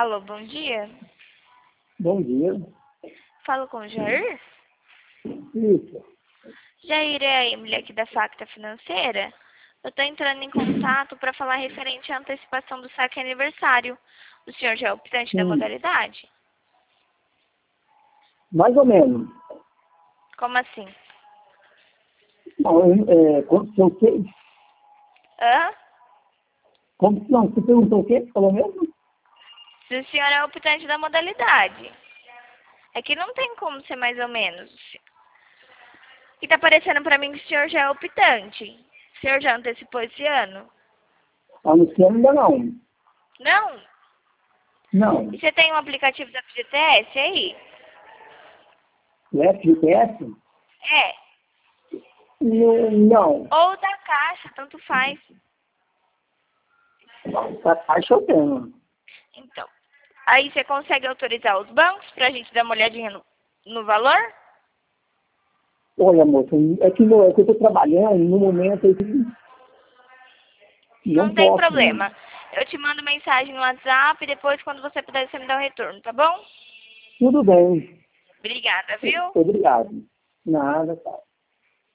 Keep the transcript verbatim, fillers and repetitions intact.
Alô, bom dia. Bom dia. Falo com o Jair? Isso. Jair é a Emily aqui da Facta Financeira. Eu estou entrando em contato para falar referente à antecipação do saque aniversário. O senhor já é optante da Sim. modalidade? Mais ou menos. Como assim? Não, é, condição o quê? Hã? Como, não, você perguntou o quê? Você falou mesmo? Se o senhor é optante da modalidade. É que não tem como ser mais ou menos. E tá parecendo para mim que o senhor já é optante. O senhor já antecipou esse ano? Anunciando ainda não. Não? Não. E você tem um aplicativo da F G T S aí? O F G T S? É. Não. Não. Ou da Caixa, tanto faz. A taxa eu tenho. Então, aí você consegue autorizar os bancos pra gente dar uma olhadinha no, no valor? Olha, moça, é que, no, é que eu estou trabalhando, no momento eu não Não tem posso. problema. Eu te mando mensagem no WhatsApp e depois, quando você puder, você me dá o retorno, tá bom? Tudo bem. Obrigada, viu? Obrigado. Nada, tá.